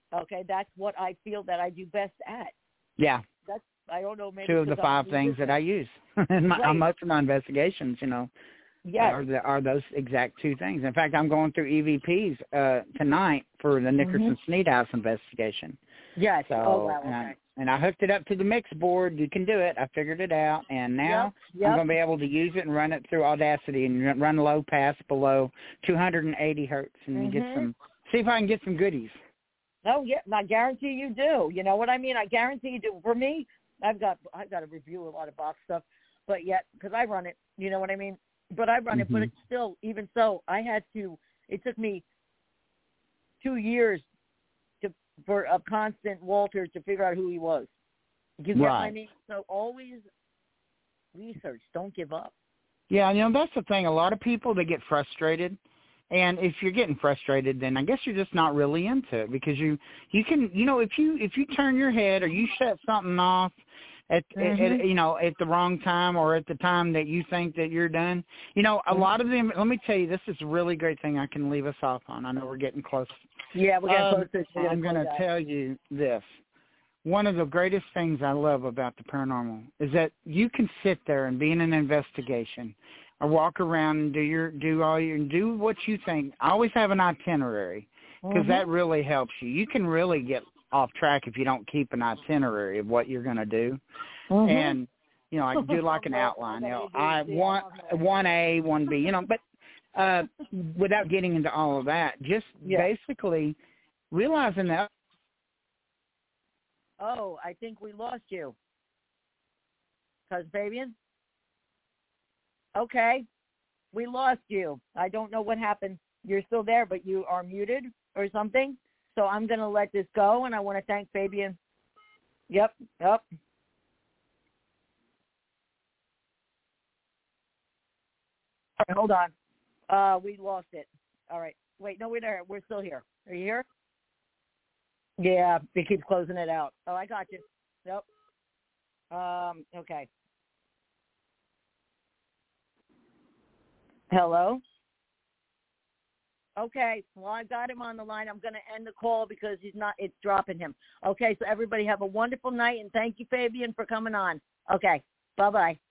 Okay, that's what I feel that I do best at. Yeah. That's, I don't know, maybe 2 of the 5 things that I use in on most of my investigations, yes. are those exact 2 things. In fact, I'm going through EVPs tonight for the Nickerson Sneed House investigation. Yes. So, okay. And I hooked it up to the mix board. You can do it. I figured it out, and now I'm going to be able to use it and run it through Audacity and run low pass below 280 hertz and get some. See if I can get some goodies. Oh yeah, I guarantee you do. You know what I mean? I guarantee you do. For me, I've got to review a lot of box stuff, but yet because I run it, you know what I mean. But I run it, but it's still, even so, I had to. It took me 2 years for a constant Walter to figure out who he was. You get what I mean? So always research. Don't give up. Yeah, that's the thing. A lot of people, they get frustrated. And if you're getting frustrated, then I guess you're just not really into it because you can, if you turn your head or you shut something off at the wrong time or at the time that you think that you're done, a lot of them, let me tell you, this is a really great thing I can leave us off on. I know we're getting close. Yeah, we're getting close. I'm going to tell you this. One of the greatest things I love about the paranormal is that you can sit there and be in an investigation or walk around and do what you think. I always have an itinerary because that really helps you. You can really get off track if you don't keep an itinerary of what you're going to do. And, I can do like an outline. 1A, 1B, but without getting into all of that, just basically realizing that. Oh, I think we lost you. Fabian? Okay. We lost you. I don't know what happened. You're still there, but you are muted or something. So I'm going to let this go, and I want to thank Fabian. Yep. All right, hold on. We lost it. All right. Wait, no, we're there. We're still here. Are you here? Yeah, it keeps closing it out. Oh, I got you. Nope. Okay. Hello? Okay. Well, I got him on the line. I'm going to end the call because it's dropping him. Okay, so everybody have a wonderful night, and thank you, Fabian, for coming on. Okay. Bye-bye.